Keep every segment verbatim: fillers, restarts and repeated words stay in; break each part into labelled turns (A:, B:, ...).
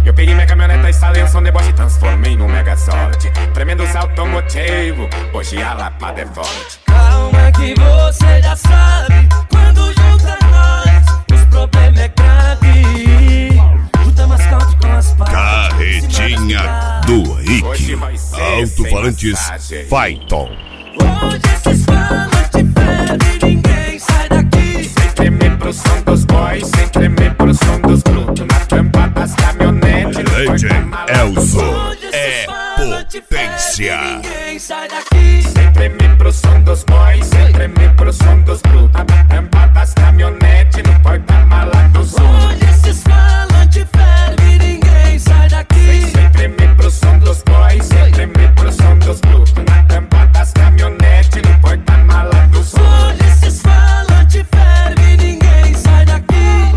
A: Eu peguei minha caminhoneta e instalei um som deboche e transformei num Megazord. Tremendos automotivo, hoje a lapada é forte.
B: Calma que você já sabe, quando junta nós, os problemas é grave. Junta mascate com as partes.
C: Carretinha do Rick. Alto-falantes Phaeton.
B: Hoje esses falantes fervem, ninguém sai daqui.
A: Sem tremer pro som dos boys, sem tremer pro som dos brutos. Na tampa das caminhonetes,
C: D J Elzo é potência.
B: Ninguém sai daqui.
A: Sem tremer pro som dos boys, sem tremer pro som dos brutos. Na tampa das caminhonetes, no porta-mala dos outros.
B: Hoje esses falantes fervem, ninguém sai daqui.
A: Sem tremer pro som dos boys, sem tremer pro som dos brutos. Na tampa das caminhonetes, no porta-mala dos outros.
B: Hoje esses falantes fervem, ninguém sai daqui.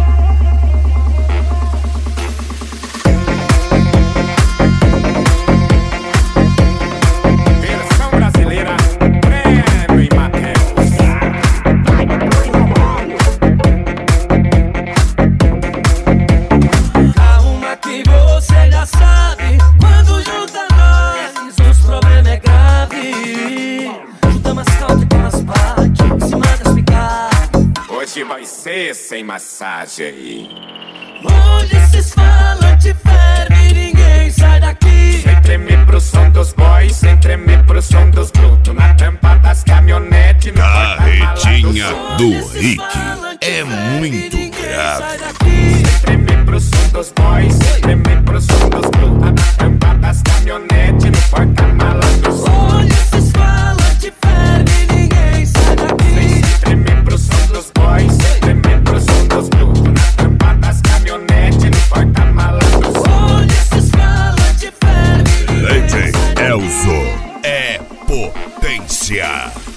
A: Versão brasileira, Breno e Matheus.
B: Calma que você já sabe, quando junta nós, os problemas é grave. Junta mascate com as partes, em cima das picadas.
A: Hoje vai ser sem massagem.
B: Hoje esses falantes fervem, ninguém sai daqui.
A: Sem tremer pro som dos boys, sem tremer pro som dos brutos. Na tampa das caminhonetes, no
C: Carretinha
A: porta-mala
C: do
A: dos
C: Rick
B: Falantes
C: é muito
B: fervem, ninguém sai
C: grave.
B: daqui.
A: Sem tremer pro som dos boys, sem tremer pro som dos brutos. Na tampa das caminhonetes, no porta-mala dos outros.
B: Hoje esses falantes fervem, ninguém sai daqui.
A: Sem tremer pro som dos boys, sem tremer pro som dos brutos. Na tampa das caminhonetes, no porta-mala dos outros.
B: Hoje esses falantes fervem,
C: D
B: ninguém
C: J
B: sai daqui.
C: Elzo é potência.